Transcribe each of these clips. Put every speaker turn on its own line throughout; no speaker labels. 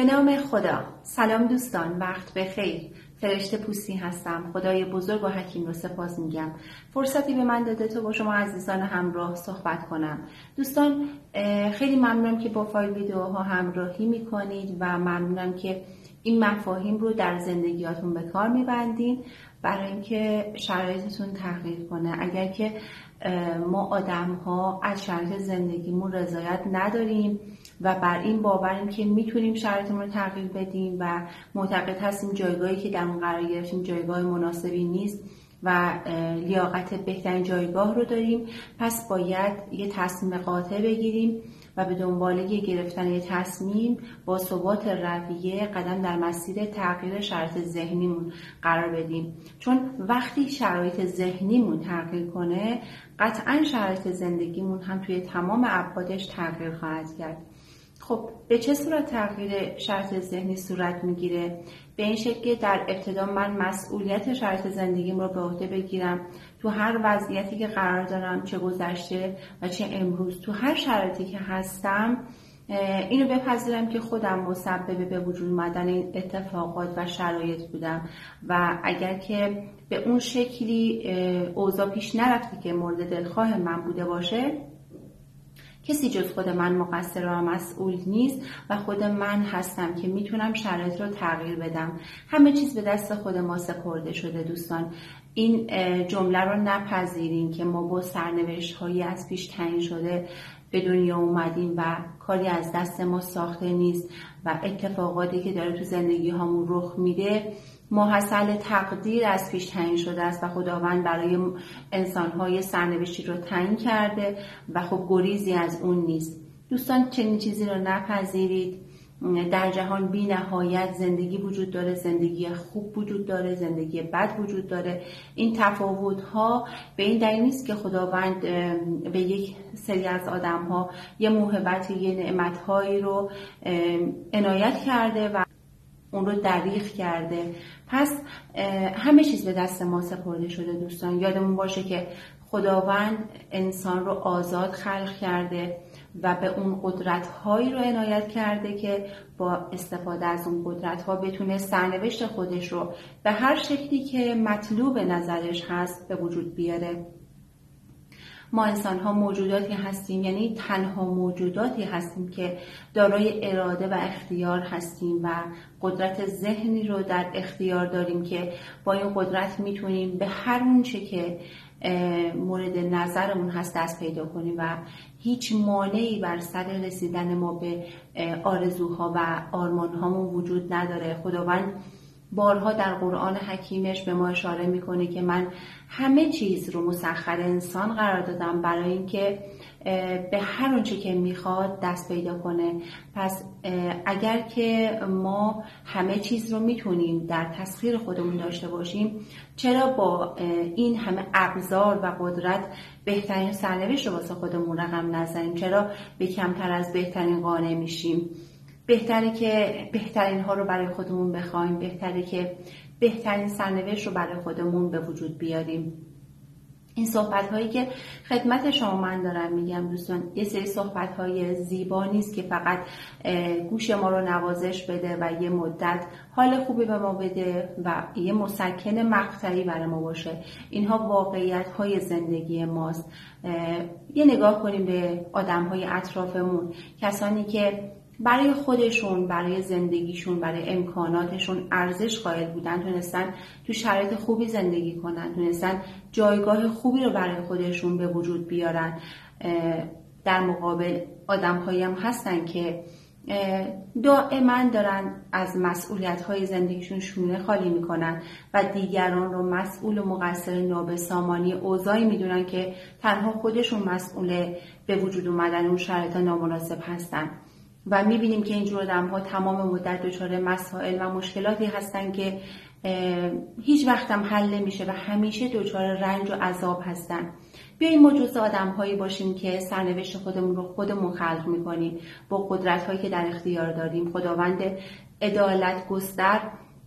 نام خدا. سلام دوستان، وقت بخیر. فرشته پوستی هستم. خدای بزرگ و حکیم رو سپاس میگم فرصتی به من داده تا با شما عزیزان همراه صحبت کنم. دوستان خیلی ممنونم که با فایل ویدیوها همراهی میکنید و ممنونم که این مفاهیم رو در زندگیاتون به کار میبندین برای اینکه شرایطتون تغییر کنه. اگر که ما آدم ها از شرایط زندگیمون رضایت نداریم و بر این باوریم که میتونیم شرایطمون رو تغییر بدیم و معتقد هستیم جایگاهی که در اون قرار گرفتیم جایگاه مناسبی نیست و لیاقت بهترین جایگاه رو داریم، پس باید یه تصمیم قاطع بگیریم و به دنبال گرفتن یه تصمیم با ثبات رویه قدم در مسیر تغییر شرایط ذهنیمون قرار بدیم. چون وقتی شرایط ذهنیمون تغییر کنه، قطعا شرایط زندگیمون هم توی تمام ابعادش تغییر خواهد کرد. خب به چه صورت تغییر شرایط ذهنی صورت میگیره؟ به این شکل که در ابتدا من مسئولیت شرایط زندگیم رو به عهده بگیرم. تو هر وضعیتی که قرار دارم، چه گذشته و چه امروز، تو هر شرایطی که هستم، اینو بپذیرم که خودم مسبب به وجود اومدن این اتفاقات و شرایط بودم و اگر که به اون شکلی اوضاع پیش نرفته که مورد دلخواه من بوده باشه، کسی جز خود من مقصر و مسئول نیست و خود من هستم که میتونم شرایط رو تغییر بدم. همه چیز به دست خود ما سپرده شده. دوستان این جمله رو نپذیرین که ما با سرنوشت هایی از پیش تعیین شده به دنیا اومدیم و کاری از دست ما ساخته نیست و اتفاقاتی که داره تو زندگی هامون رخ میده ماحصل تقدیر از پیش تعیین شده است و خداوند برای انسان‌های سرنوشتی رو تعیین کرده و خب گریزی از اون نیست. دوستان چنین چیزی رو نپذیرید. در جهان بی نهایت زندگی وجود داره، زندگی خوب وجود داره، زندگی بد وجود داره. این تفاوت‌ها به این دلیل نیست که خداوند به یک سری از آدم‌ها یه موهبت، یه نعمت‌هایی رو عنایت کرده و اون رو دریغ کرده. پس همه چیز به دست ما سپرده شده. دوستان یادمون باشه که خداوند انسان رو آزاد خلق کرده و به اون قدرت‌هایی رو عنایت کرده که با استفاده از اون قدرت‌ها بتونه سرنوشت خودش رو به هر شکلی که مطلوب نظرش هست به وجود بیاره. ما انسان ها موجوداتی هستیم، یعنی تنها موجوداتی هستیم که دارای اراده و اختیار هستیم و قدرت ذهنی رو در اختیار داریم که با این قدرت میتونیم به هر اون چه که مورد نظرمون هست دست پیدا کنیم و هیچ مانعی بر سر رسیدن ما به آرزوها و آرمانهامون وجود نداره. خداوند بارها در قرآن حکیمش به ما اشاره میکنه که من همه چیز رو مسخر انسان قرار دادم برای اینکه به هر اونچه که میخواد دست پیدا کنه. پس اگر که ما همه چیز رو میتونیم در تسخیر خودمون داشته باشیم، چرا با این همه ابزار و قدرت بهترین سرنوشت رو واسه خودمون رقم نزنیم؟ چرا به کمتر از بهترین قانع میشیم؟ بهتره که بهترین ها رو برای خودمون بخوایم، بهتره که بهترین سرنوشت رو برای خودمون به وجود بیاریم. این صحبت هایی که خدمت شما من دارم میگم دوستان، یه سری صحبت های زیبا نیست که فقط گوش ما رو نوازش بده و یه مدت حال خوبی به ما بده و یه مسکن مقطعی برای ما باشه. اینها واقعیت های زندگی ماست. یه نگاه کنیم به آدم های اطرافمون، کسانی که برای خودشون، برای زندگیشون، برای امکاناتشون ارزش قائل بودن، تونستن تو شرایط خوبی زندگی کنن، تونستن جایگاه خوبی رو برای خودشون به وجود بیارن. در مقابل آدم‌هایی هم هستن که دائما دارن از مسئولیت‌های زندگیشون شونه خالی میکنن و دیگران رو مسئول و مقصر نابسامانی اوضاعی میدونن که تنها خودشون مسئول به وجود اومدن اون شرایط نامناسب هستن. و میبینیم که اینجور آدم‌ها تمام مدت دچار مسائل و مشکلاتی هستن که هیچ وقت هم حل نمیشه و همیشه دچار رنج و عذاب هستن. بیاییم ما جزو آدم‌هایی باشیم که سرنوشت خودمون رو خودمون خلق می‌کنیم با قدرت‌هایی که در اختیار داریم. خداوند عدالت گستر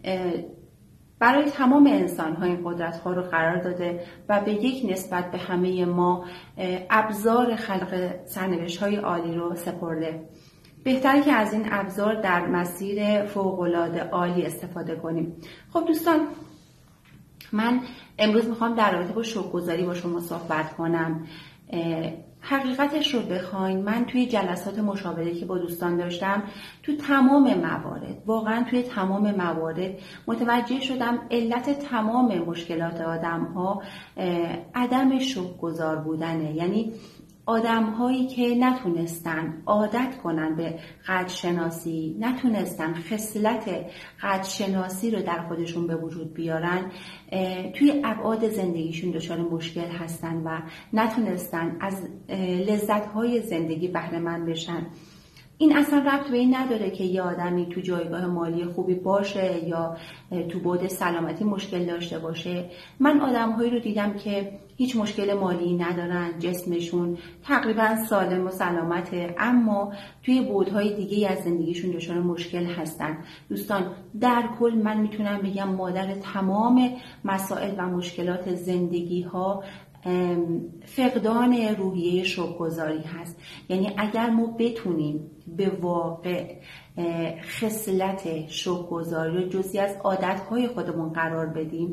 برای تمام انسان‌ها این قدرت‌ها رو قرار داده و به یک نسبت به همه ما ابزار خلق سرنوشت‌های عالی رو سپرده. بهتره که از این ابزار در مسیر فوق‌العاده عالی استفاده کنیم. خب دوستان، من امروز میخوام در رابطه با شکرگزاری با شما صحبت کنم. حقیقتش رو بخواین، من توی جلسات مشاوره که با دوستان داشتم، تو تمام موارد، واقعا توی تمام موارد متوجه شدم علت تمام مشکلات آدم ها عدم شکرگزار بودنه. یعنی آدم هایی که نتونستن عادت کنن به قدرشناسی، نتونستن خصلت قدرشناسی رو در خودشون به وجود بیارن، توی ابعاد زندگیشون دچار مشکل هستن و نتونستن از لذت های زندگی بهره مند بشن. این اصلا ربط به این نداره که یه آدمی تو جایگاه مالی خوبی باشه یا تو بعد سلامتی مشکل داشته باشه. من آدم‌هایی رو دیدم که هیچ مشکل مالی ندارن، جسمشون تقریبا سالم و سلامته، اما توی بعدهای دیگه از زندگیشون دچار مشکل هستن. دوستان، در کل من میتونم بگم مادر تمام مسائل و مشکلات زندگی ها فقدان روحیه شکرگزاری هست. یعنی اگر ما بتونیم به واقع خصلت شکرگزاری رو جزئی از عادتهای خودمون قرار بدیم،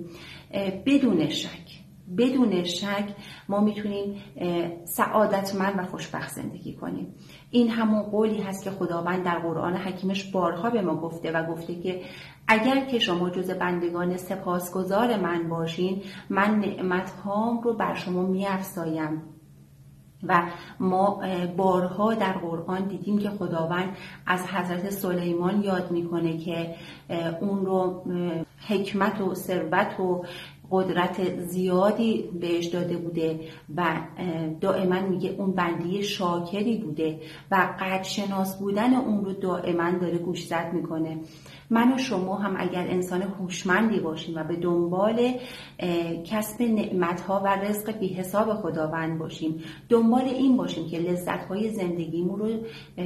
بدون شک ما میتونیم سعادتمند و خوشبخت زندگی کنیم. این همون قولی هست که خداوند در قرآن حکیمش بارها به ما گفته و گفته که اگر که شما جز بندگان سپاسگزار من باشین، من نعمتهام رو بر شما می‌افزایم. و ما بارها در قرآن دیدیم که خداوند از حضرت سلیمان یاد میکنه که اون رو حکمت و ثروت و قدرت زیادی بهش داده بوده و دائما میگه اون بنده شاکری بوده و قدرشناس بودن اون رو دائما داره گوشزد میکنه. من و شما هم اگر انسان هوشمندی باشیم و به دنبال کسب نعمتها و رزق بی حساب خداوند باشیم، دنبال این باشیم که لذت‌های زندگیمون رو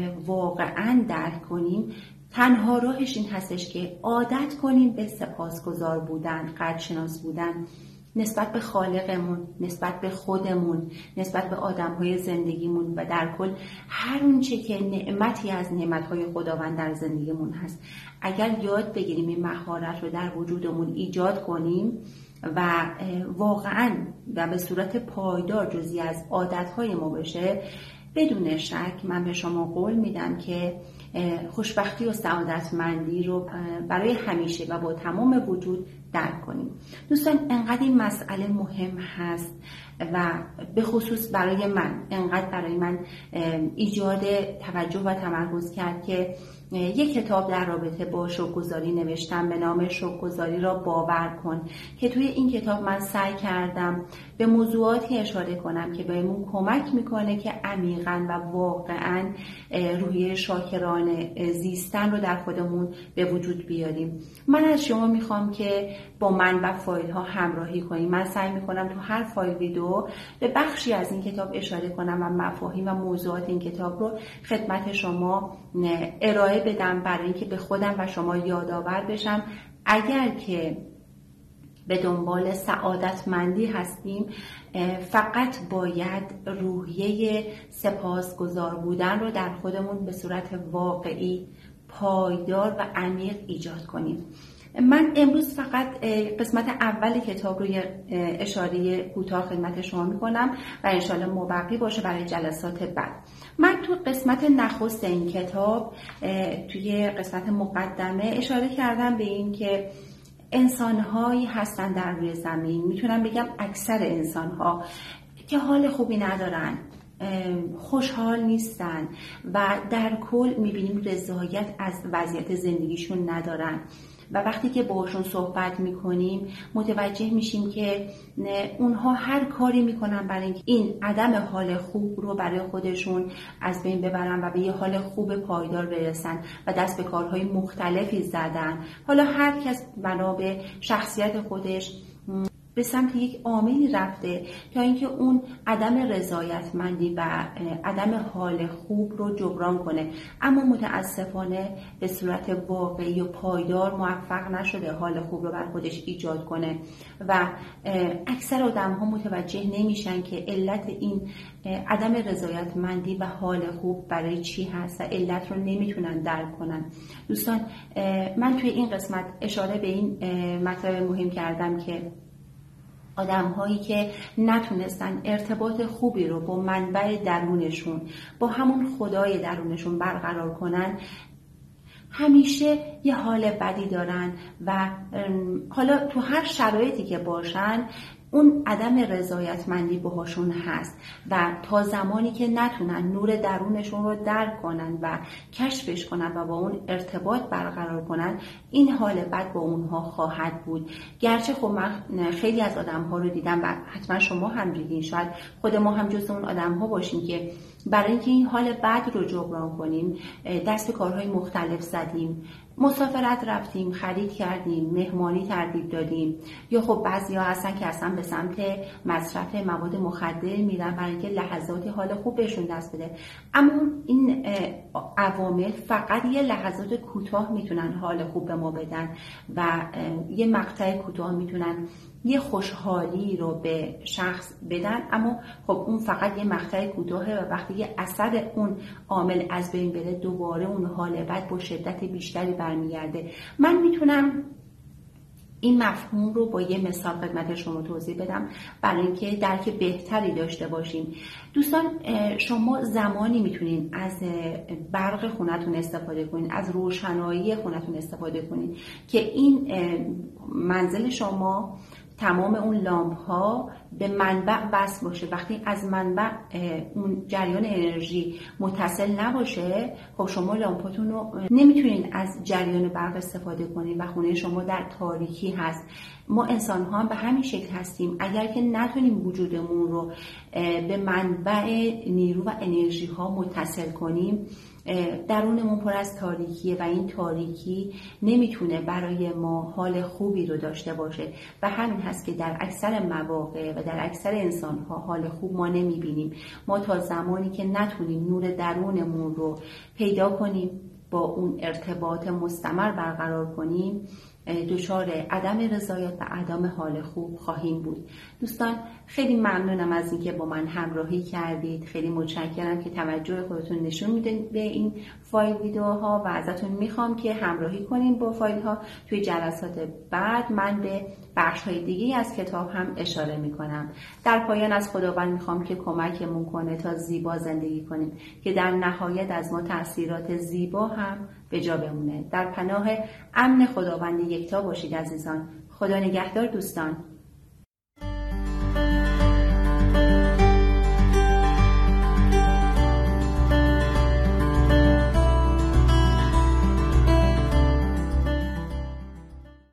واقعا درک کنیم، تنها راهش این هستش که عادت کنیم به سپاسگزار بودن، قدرشناس بودن نسبت به خالقمون، نسبت به خودمون، نسبت به آدم‌های زندگیمون و در کل هر اونچه که نعمتی از نعمت‌های خداوند در زندگیمون هست. اگر یاد بگیریم این مهارت رو در وجودمون ایجاد کنیم و واقعاً و به صورت پایدار جزئی از عادت‌های ما بشه، بدون شک من به شما قول میدم که خوشبختی و سعادتمندی رو برای همیشه و با تمام وجود درک کنیم. دوستان، انقدر این مسئله مهم هست و به خصوص انقدر برای من ایجاد توجه و تمرکز کرد که یک کتاب در رابطه با شکرگزاری نوشتم به نام شکرگزاری را باور کن، که توی این کتاب من سعی کردم به موضوعاتی اشاره کنم که بهمون کمک میکنه که عمیقاً و واقعاً روحیه شاکرانه زیستن رو در خودمون به وجود بیاریم. من از شما میخوام که با من و فایل ها همراهی کنیم. من سعی میکنم تو هر فایل ویدیو به بخشی از این کتاب اشاره کنم و مفاهیم و موضوعات این کتاب رو خدمت شما ارائه بدم برای اینکه به خودم و شما یادآور بشم. اگر که به دنبال سعادتمندی هستیم، فقط باید روحیه سپاسگزار بودن رو در خودمون به صورت واقعی، پایدار و عمیق ایجاد کنیم. من امروز فقط قسمت اول کتاب رو یه اشاره کوتاه خدمت شما میکنم و انشالله مبقی باشه برای جلسات بعد. من تو قسمت نخست این کتاب توی قسمت مقدمه اشاره کردم به این که انسان‌هایی هستن در روی زمین، میتونم بگم اکثر انسان‌ها، که حال خوبی ندارن، خوشحال نیستن و در کل میبینیم رضایت از وضعیت زندگیشون ندارن و وقتی که باهاشون صحبت میکنیم متوجه میشیم که اونها هر کاری میکنن برای اینکه این عدم حال خوب رو برای خودشون از بین ببرن و به یه حال خوب پایدار برسن و دست به کارهای مختلفی زدن. حالا هر کس بنا به شخصیت خودش به سمت یک عاملی رفته تا اینکه اون عدم رضایتمندی و عدم حال خوب رو جبران کنه، اما متاسفانه به صورت واقعی و پایدار موفق نشده حال خوب رو بر خودش ایجاد کنه و اکثر آدم‌ها متوجه نمیشن که علت این عدم رضایتمندی و حال خوب برای چی هست و علت رو نمیتونن درک کنن. دوستان، من توی این قسمت اشاره به این مطلب مهم کردم که آدم هایی که نتونستن ارتباط خوبی رو با منبع درونشون، با همون خدای درونشون برقرار کنن، همیشه یه حال بدی دارن و حالا تو هر شرایطی که باشن اون عدم رضایتمندی باهاشون هست و تا زمانی که نتونن نور درونشون رو درک کنن و کشفش کنن و با اون ارتباط برقرار کنن، این حال بد با اونها خواهد بود. گرچه خب من خیلی از آدم‌ها رو دیدم و حتما شما هم دیدین، شاید خود ما هم جز اون آدم‌ها باشیم که برای اینکه این حال بد رو جبران کنیم دست به کارهای مختلف زدیم، مسافرت رفتیم، خرید کردیم، مهمانی ترتیب دادیم، یا خب بعضیا هستن که اصلا به سمت مصرف مواد مخدر میرن برای اینکه لحظاتی حال خوب بهشون دست بده. اما این عوامل فقط یه لحظات کوتاه میتونن حال خوب به ما بدن و یه مقطع کوتاه میتونن یه خوشحالی رو به شخص بدن، اما خب اون فقط یه مقطع کوتاهه و وقتی یه اثر اون عامل از بین بره دوباره اون حال بد با شدت بیشتری برمیگرده. من میتونم این مفهوم رو با یه مثال خدمت شما توضیح بدم برای اینکه درک بهتری داشته باشیم. دوستان، شما زمانی میتونین از برق خونتون استفاده کنین، از روشنایی خونتون استفاده کنین که این منزل شما تمام اون لامپ ها به منبع وصل باشه. وقتی از منبع اون جریان انرژی متصل نباشه، خب شما لامپاتون رو نمیتونین از جریان برق استفاده کنین و خونه شما در تاریکی هست. ما انسان ها هم به همین شکل هستیم. اگر که نتونیم وجودمون رو به منبع نیرو و انرژی ها متصل کنیم، درونمون پر از تاریکیه و این تاریکی نمیتونه برای ما حال خوبی رو داشته باشه و همین هست که در اکثر مواقع و در اکثر انسان‌ها حال خوب ما نمیبینیم. ما تا زمانی که نتونیم نور درونمون رو پیدا کنیم، با اون ارتباط مستمر برقرار کنیم، دچار عدم رضایت و عدم حال خوب خواهیم بود. دوستان، خیلی ممنونم از اینکه با من همراهی کردید. خیلی متشکرم که توجه خودتون نشون میدید به این فایل ویدیوها و ازتون میخوام که همراهی کنین با فایل ها. توی جلسات بعد من به بخش های دیگه از کتاب هم اشاره میکنم. در پایان از خداوند میخوام که کمکمون کنه تا زیبا زندگی کنیم که در نهایت از ما تأثیرات زیبا هم به جا بمونه. در پناه امن خداوند یکتا باشید عزیزان. خدا نگهدار دوستان.